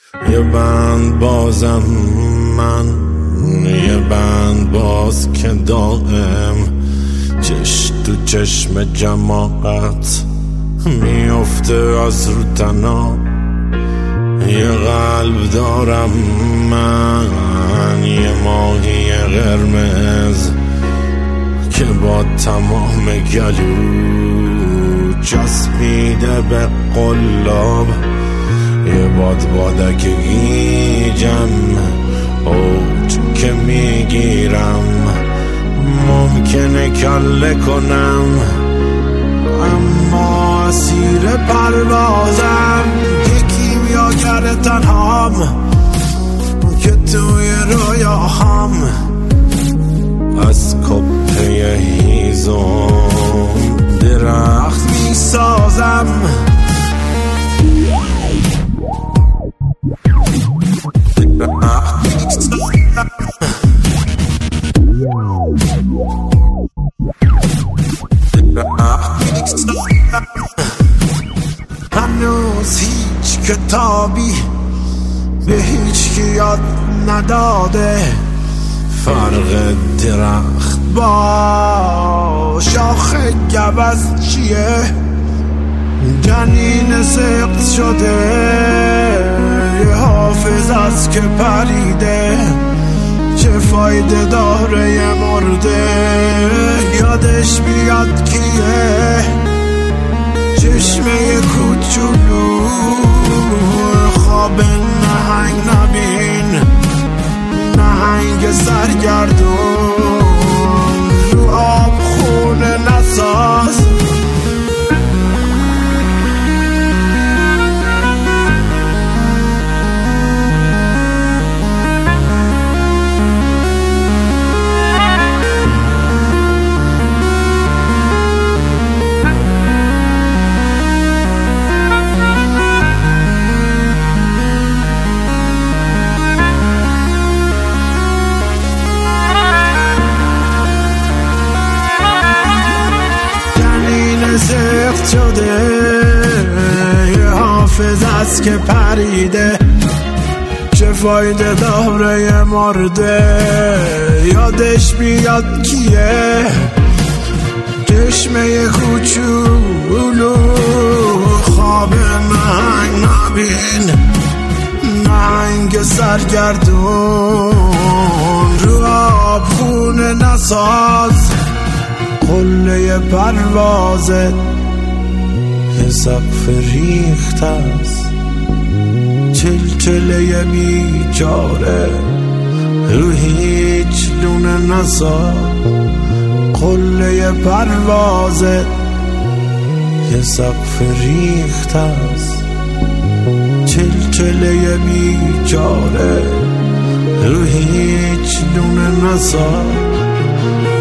یه بند بازم من، یه بند باز که دائم چش تو چشم جماعت میفته از رو تنها. یه قلب دارم من، یه ماهی قرمز که با تمام گلو چسبیده به قلاب. یه بادک گیجم اوج که میگیرم، ممکنه کله کنم اما اسیر پروازم. یکی میاگر تنهام که توی رویاهام از کپه هیزم درخت میسازم. هنوز هیچ کتابی به هیچ کی یاد نداده فرق درخت با شاخ گوز چیه. جنین سقط شده یه حافظ است که پریده، چه فایده داره یه مرده یادش بیاد کیه. چشمه کوچولو خواب نهنگ نبین، نهنگ سرگردون رو آب خونه نساز. سخت شده یه حافظ است که پریده، چه فایده داره یه مرده یادش بیاد کیه. چشمه کوچولو خواب نهنگ نبین، نهنگ سرگردون رو آب خونه نساز. قله پروازت یه سقف ریخت است، چلچله بیچاره رو هیچ لونه نساز. قله پروازت یه سقف ریخت است، چلچله بیچاره رو هیچ لونه نساز.